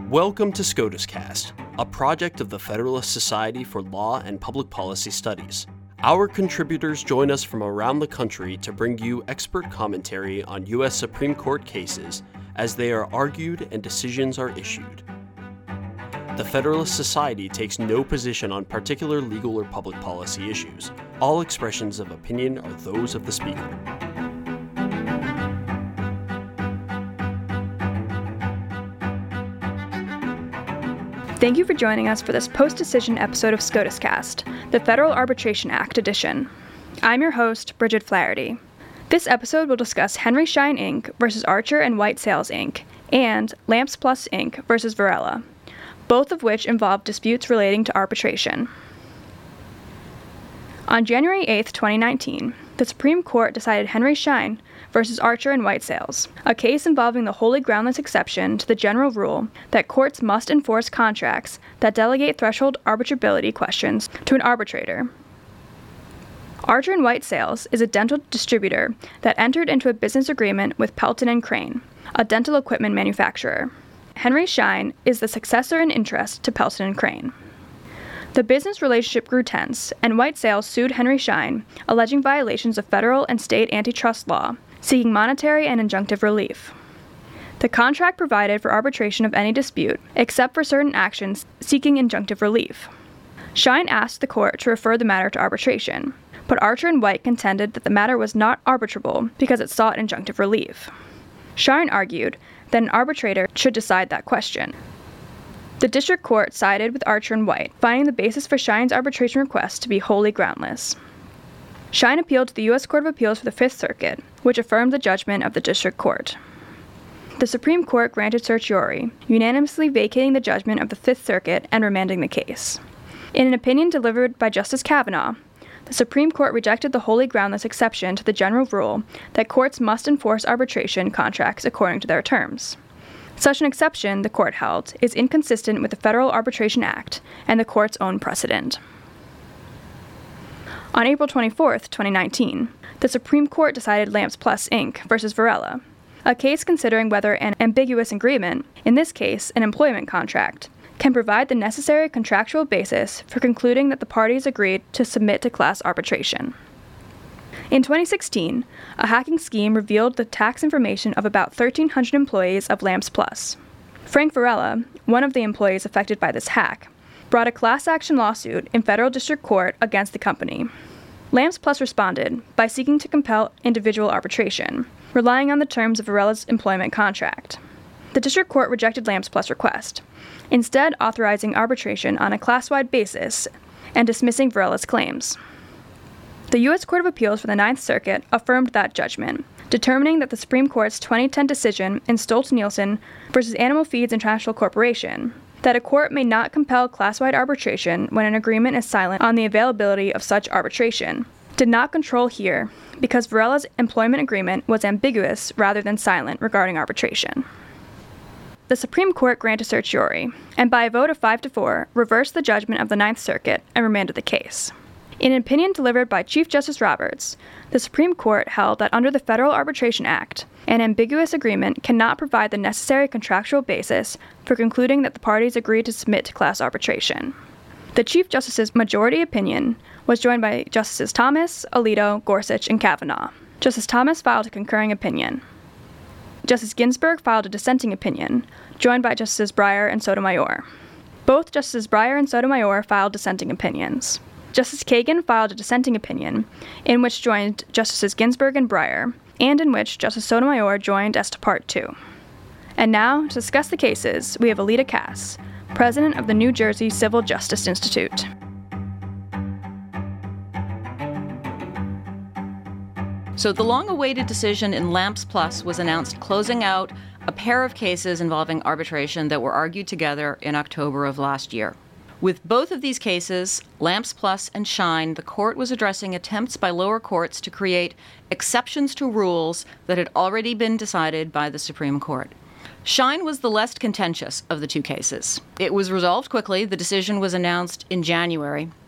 Welcome to SCOTUScast, a project of the Federalist Society for Law and Public Policy Studies. Our contributors join us from around the country to bring you expert commentary on U.S. Supreme Court cases as they are argued and decisions are issued. The Federalist Society takes no position on particular legal or public policy issues. All expressions of opinion are those of the speaker. Thank you for joining us for this post-decision episode of SCOTUScast, the Federal Arbitration Act edition. I'm your host, Bridget Flaherty. This episode will discuss Henry Schein, Inc. versus Archer and White Sales, Inc., and Lamps Plus, Inc. versus Varela, both of which involve disputes relating to arbitration. On January 8, 2019, the Supreme Court decided Henry Schein versus Archer and White Sales, a case involving the wholly groundless exception to the general rule that courts must enforce contracts that delegate threshold arbitrability questions to an arbitrator. Archer and White Sales is a dental distributor that entered into a business agreement with Pelton & Crane, a dental equipment manufacturer. Henry Schein is the successor in interest to Pelton & Crane. The business relationship grew tense, and White Sales sued Henry Schein, alleging violations of federal and state antitrust law, seeking monetary and injunctive relief. The contract provided for arbitration of any dispute, except for certain actions seeking injunctive relief. Schein asked the court to refer the matter to arbitration, but Archer and White contended that the matter was not arbitrable because it sought injunctive relief. Schein argued that an arbitrator should decide that question. The district court sided with Archer and White, finding the basis for Schein's arbitration request to be wholly groundless. Schein appealed to the U.S. Court of Appeals for the Fifth Circuit, which affirmed the judgment of the district court. The Supreme Court granted certiorari, unanimously vacating the judgment of the Fifth Circuit and remanding the case. In an opinion delivered by Justice Kavanaugh, the Supreme Court rejected the wholly groundless exception to the general rule that courts must enforce arbitration contracts according to their terms. Such an exception, the court held, is inconsistent with the Federal Arbitration Act and the court's own precedent. On April 24, 2019, the Supreme Court decided Lamps Plus, Inc. versus Varela, a case considering whether an ambiguous agreement, in this case an employment contract, can provide the necessary contractual basis for concluding that the parties agreed to submit to class arbitration. In 2016, a hacking scheme revealed the tax information of about 1,300 employees of Lamps Plus. Frank Varela, one of the employees affected by this hack, brought a class action lawsuit in federal district court against the company. Lamps Plus responded by seeking to compel individual arbitration, relying on the terms of Varela's employment contract. The district court rejected Lamps Plus' request, instead authorizing arbitration on a class-wide basis and dismissing Varela's claims. The U.S. Court of Appeals for the Ninth Circuit affirmed that judgment, determining that the Supreme Court's 2010 decision in Stoltz-Nielsen versus Animal Feeds International Corporation, that a court may not compel class-wide arbitration when an agreement is silent on the availability of such arbitration, did not control here because Varela's employment agreement was ambiguous rather than silent regarding arbitration. The Supreme Court granted certiorari, and by a vote of 5-4, reversed the judgment of the Ninth Circuit and remanded the case. In an opinion delivered by Chief Justice Roberts, the Supreme Court held that under the Federal Arbitration Act, an ambiguous agreement cannot provide the necessary contractual basis for concluding that the parties agreed to submit to class arbitration. The Chief Justice's majority opinion was joined by Justices Thomas, Alito, Gorsuch, and Kavanaugh. Justice Thomas filed a concurring opinion. Justice Ginsburg filed a dissenting opinion, joined by Justices Breyer and Sotomayor. Both Justices Breyer and Sotomayor filed dissenting opinions. Justice Kagan filed a dissenting opinion, in which joined Justices Ginsburg and Breyer, and in which Justice Sotomayor joined as to Part 2. And now, to discuss the cases, we have Alita Cass, president of the New Jersey Civil Justice Institute. So the long-awaited decision in Lamps Plus was announced, closing out a pair of cases involving arbitration that were argued together in October of last year. With both of these cases, Lamps Plus and Schein, the court was addressing attempts by lower courts to create exceptions to rules that had already been decided by the Supreme Court. Schein was the less contentious of the two cases. It was resolved quickly. The decision was announced in January.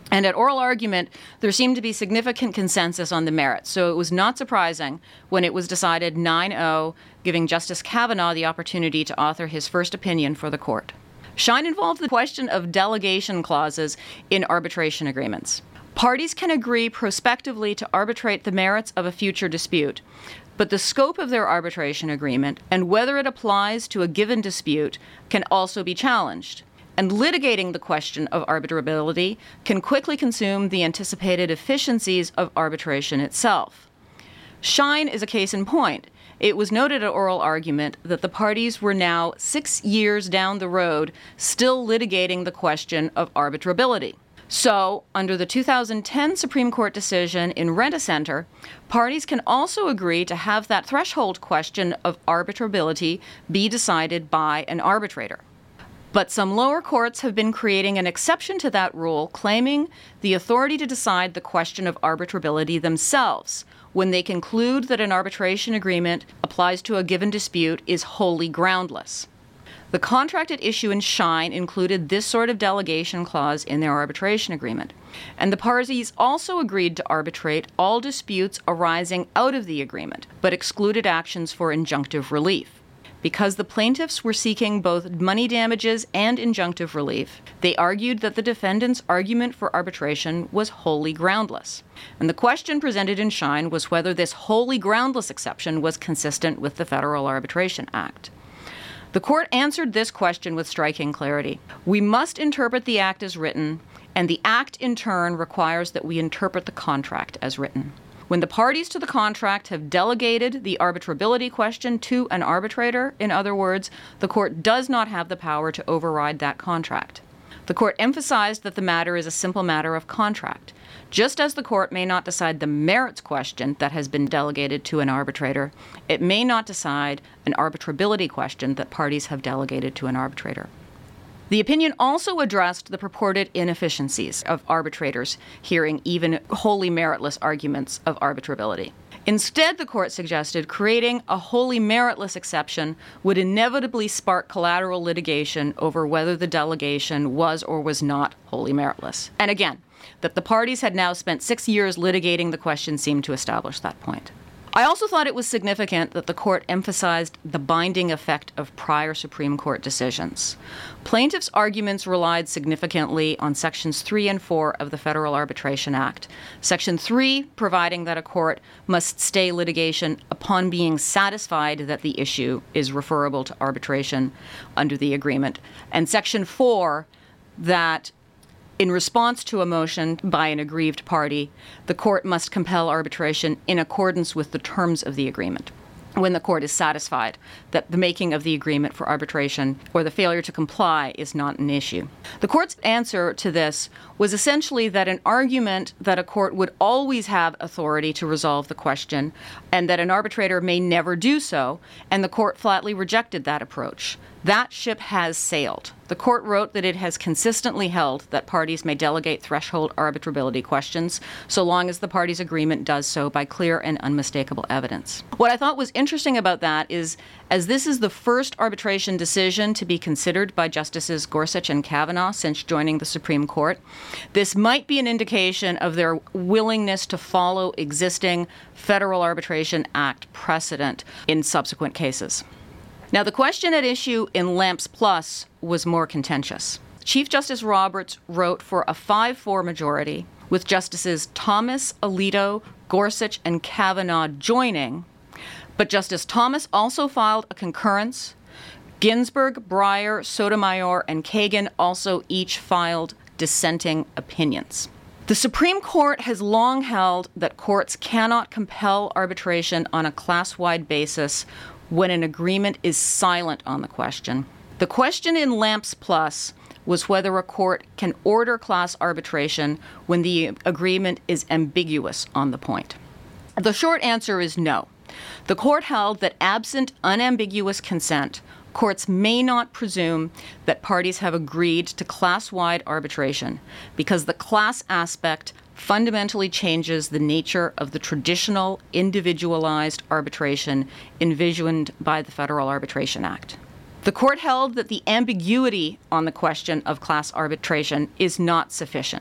And at oral argument, there seemed to be significant consensus on the merits, so it was not surprising when it was decided 9-0, giving Justice Kavanaugh the opportunity to author his first opinion for the court. Schein involved the question of delegation clauses in arbitration agreements. Parties can agree prospectively to arbitrate the merits of a future dispute, but the scope of their arbitration agreement and whether it applies to a given dispute can also be challenged. And litigating the question of arbitrability can quickly consume the anticipated efficiencies of arbitration itself. Schein is a case in point. It was noted at oral argument that the parties were now 6 years down the road still litigating the question of arbitrability. So, under the 2010 Supreme Court decision in Rent-A-Center, parties can also agree to have that threshold question of arbitrability be decided by an arbitrator. But some lower courts have been creating an exception to that rule, claiming the authority to decide the question of arbitrability themselves when they conclude that an arbitration agreement applies to a given dispute is wholly groundless. The contract at issue in Schein included this sort of delegation clause in their arbitration agreement, and the parties also agreed to arbitrate all disputes arising out of the agreement, but excluded actions for injunctive relief. Because the plaintiffs were seeking both money damages and injunctive relief, they argued that the defendant's argument for arbitration was wholly groundless. And the question presented in Schein was whether this wholly groundless exception was consistent with the Federal Arbitration Act. The court answered this question with striking clarity. We must interpret the act as written, and the act in turn requires that we interpret the contract as written. When the parties to the contract have delegated the arbitrability question to an arbitrator, in other words, the court does not have the power to override that contract. The court emphasized that the matter is a simple matter of contract. Just as the court may not decide the merits question that has been delegated to an arbitrator, it may not decide an arbitrability question that parties have delegated to an arbitrator. The opinion also addressed the purported inefficiencies of arbitrators hearing even wholly meritless arguments of arbitrability. Instead, the court suggested creating a wholly meritless exception would inevitably spark collateral litigation over whether the delegation was or was not wholly meritless. And again, that the parties had now spent 6 years litigating the question seemed to establish that point. I also thought it was significant that the court emphasized the binding effect of prior Supreme Court decisions. Plaintiffs' arguments relied significantly on Sections 3 and 4 of the Federal Arbitration Act. Section 3, providing that a court must stay litigation upon being satisfied that the issue is referable to arbitration under the agreement. And Section 4, that in response to a motion by an aggrieved party, the court must compel arbitration in accordance with the terms of the agreement, when the court is satisfied that the making of the agreement for arbitration or the failure to comply is not an issue. The court's answer to this was essentially that an argument that a court would always have authority to resolve the question and that an arbitrator may never do so, and the court flatly rejected that approach. That ship has sailed. The court wrote that it has consistently held that parties may delegate threshold arbitrability questions so long as the parties' agreement does so by clear and unmistakable evidence. What I thought was interesting about that is, as this is the first arbitration decision to be considered by Justices Gorsuch and Kavanaugh since joining the Supreme Court, this might be an indication of their willingness to follow existing Federal Arbitration Act precedent in subsequent cases. Now, the question at issue in Lamps Plus was more contentious. Chief Justice Roberts wrote for a 5-4 majority, with Justices Thomas, Alito, Gorsuch, and Kavanaugh joining, but Justice Thomas also filed a concurrence. Ginsburg, Breyer, Sotomayor, and Kagan also each filed dissenting opinions. The Supreme Court has long held that courts cannot compel arbitration on a class-wide basis when an agreement is silent on the question. The question in Lamps Plus was whether a court can order class arbitration when the agreement is ambiguous on the point. The short answer is no. The court held that absent unambiguous consent, courts may not presume that parties have agreed to class-wide arbitration because the class aspect fundamentally changes the nature of the traditional individualized arbitration envisioned by the Federal Arbitration Act. The court held that the ambiguity on the question of class arbitration is not sufficient.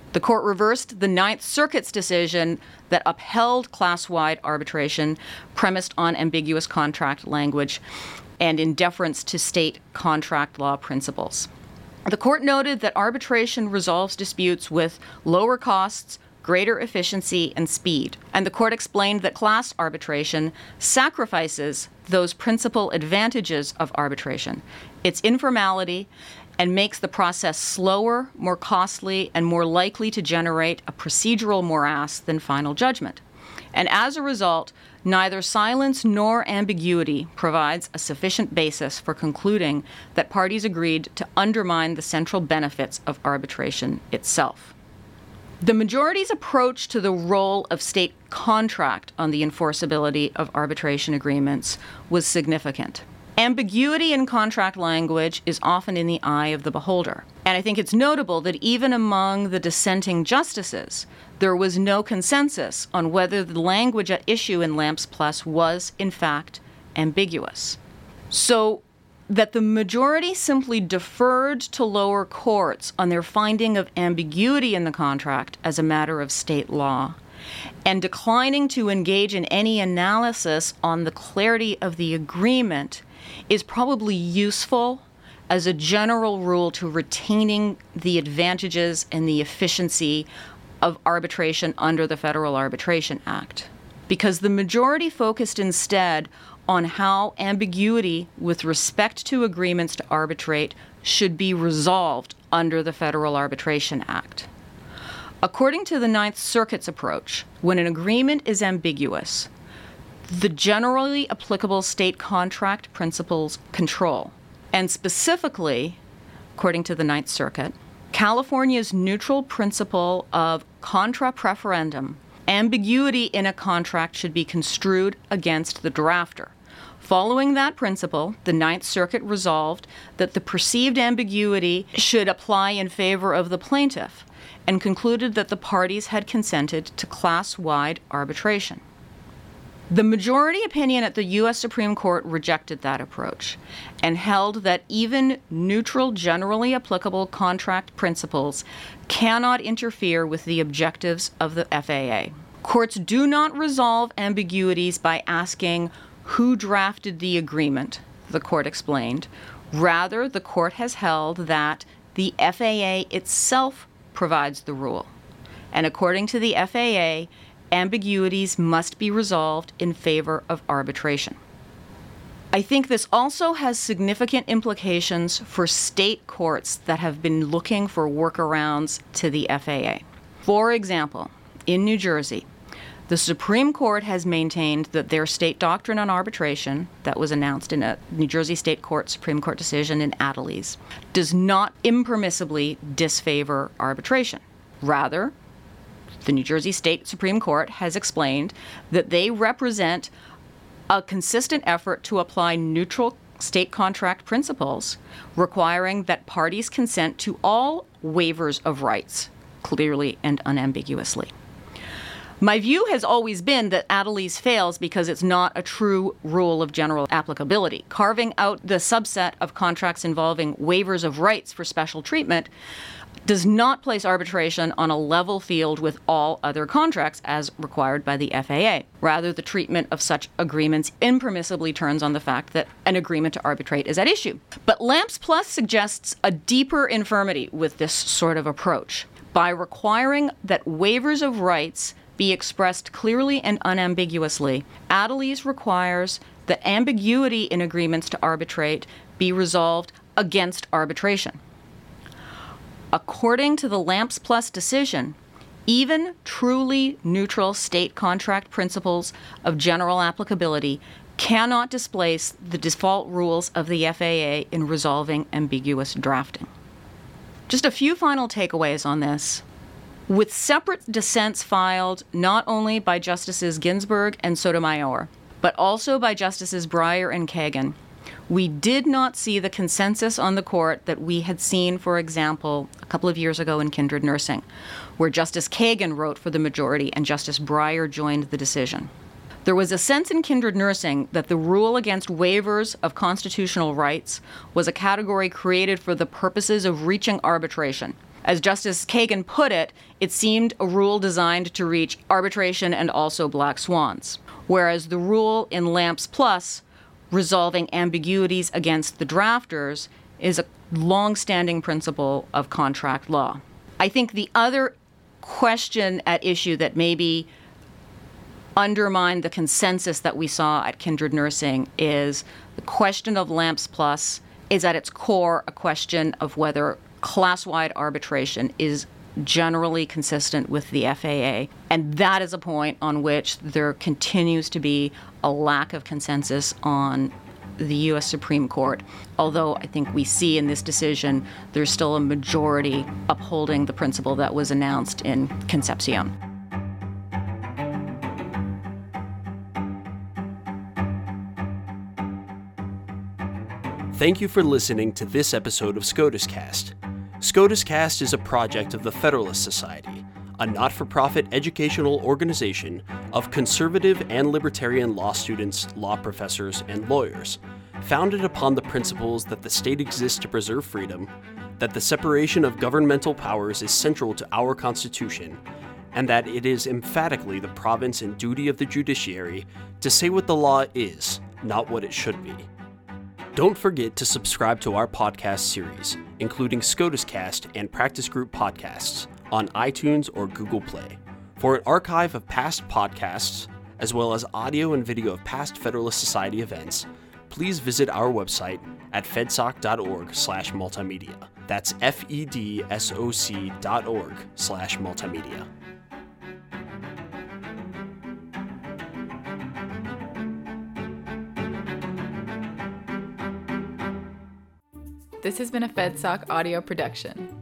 The court reversed the Ninth Circuit's decision that upheld class-wide arbitration premised on ambiguous contract language and in deference to state contract law principles. The court noted that arbitration resolves disputes with lower costs, greater efficiency, and speed. And the court explained that class arbitration sacrifices those principal advantages of arbitration, its informality, and makes the process slower, more costly, and more likely to generate a procedural morass than final judgment. And as a result, neither silence nor ambiguity provides a sufficient basis for concluding that parties agreed to undermine the central benefits of arbitration itself. The majority's approach to the role of state contract on the enforceability of arbitration agreements was significant. Ambiguity in contract language is often in the eye of the beholder. And I think it's notable that even among the dissenting justices, there was no consensus on whether the language at issue in Lamps Plus was, in fact, ambiguous. So that the majority simply deferred to lower courts on their finding of ambiguity in the contract as a matter of state law, and declining to engage in any analysis on the clarity of the agreement is probably useful as a general rule to retaining the advantages and the efficiency of arbitration under the Federal Arbitration Act. Because the majority focused instead on how ambiguity with respect to agreements to arbitrate should be resolved under the Federal Arbitration Act. According to the Ninth Circuit's approach, when an agreement is ambiguous, the generally applicable state contract principles control. And specifically, according to the Ninth Circuit, California's neutral principle of contra preferendum, ambiguity in a contract should be construed against the drafter. Following that principle, the Ninth Circuit resolved that the perceived ambiguity should apply in favor of the plaintiff and concluded that the parties had consented to class-wide arbitration. The majority opinion at the U.S. Supreme Court rejected that approach and held that even neutral, generally applicable contract principles cannot interfere with the objectives of the FAA. Courts do not resolve ambiguities by asking who drafted the agreement, the court explained. Rather, the court has held that the FAA itself provides the rule. And according to the FAA, ambiguities must be resolved in favor of arbitration. I think this also has significant implications for state courts that have been looking for workarounds to the FAA. For example, in New Jersey, the Supreme Court has maintained that their state doctrine on arbitration, that was announced in a New Jersey State Supreme Court decision in Adelise, does not impermissibly disfavor arbitration. Rather, the New Jersey State Supreme Court has explained that they represent a consistent effort to apply neutral state contract principles, requiring that parties consent to all waivers of rights, clearly and unambiguously. My view has always been that Adelise fails because it's not a true rule of general applicability. Carving out the subset of contracts involving waivers of rights for special treatment does not place arbitration on a level field with all other contracts as required by the FAA. Rather, the treatment of such agreements impermissibly turns on the fact that an agreement to arbitrate is at issue. But Lamps Plus suggests a deeper infirmity with this sort of approach. By requiring that waivers of rights be expressed clearly and unambiguously, Adelise requires that ambiguity in agreements to arbitrate be resolved against arbitration. According to the Lamps Plus decision, even truly neutral state contract principles of general applicability cannot displace the default rules of the FAA in resolving ambiguous drafting. Just a few final takeaways on this. With separate dissents filed not only by Justices Ginsburg and Sotomayor, but also by Justices Breyer and Kagan, we did not see the consensus on the court that we had seen, for example, a couple of years ago in Kindred Nursing, where Justice Kagan wrote for the majority and Justice Breyer joined the decision. There was a sense in Kindred Nursing that the rule against waivers of constitutional rights was a category created for the purposes of reaching arbitration, As Justice Kagan put it, it seemed a rule designed to reach arbitration and also black swans, whereas the rule in Lamps Plus, resolving ambiguities against the drafters, is a long-standing principle of contract law. I think the other question at issue that maybe undermined the consensus that we saw at Kindred Nursing is the question of Lamps Plus is at its core a question of whether class-wide arbitration is generally consistent with the FAA. And that is a point on which there continues to be a lack of consensus on the U.S. Supreme Court, although I think we see in this decision there's still a majority upholding the principle that was announced in Concepcion. Thank you for listening to this episode of SCOTUS Cast. SCOTUS Cast is a project of the Federalist Society, a not-for-profit educational organization of conservative and libertarian law students, law professors, and lawyers, founded upon the principles that the state exists to preserve freedom, that the separation of governmental powers is central to our Constitution, and that it is emphatically the province and duty of the judiciary to say what the law is, not what it should be. Don't forget to subscribe to our podcast series, including SCOTUS Cast and Practice Group podcasts, on iTunes or Google Play. For an archive of past podcasts, as well as audio and video of past Federalist Society events, please visit our website at fedsoc.org/multimedia. That's fedsoc.org/multimedia. This has been a FedSoc audio production.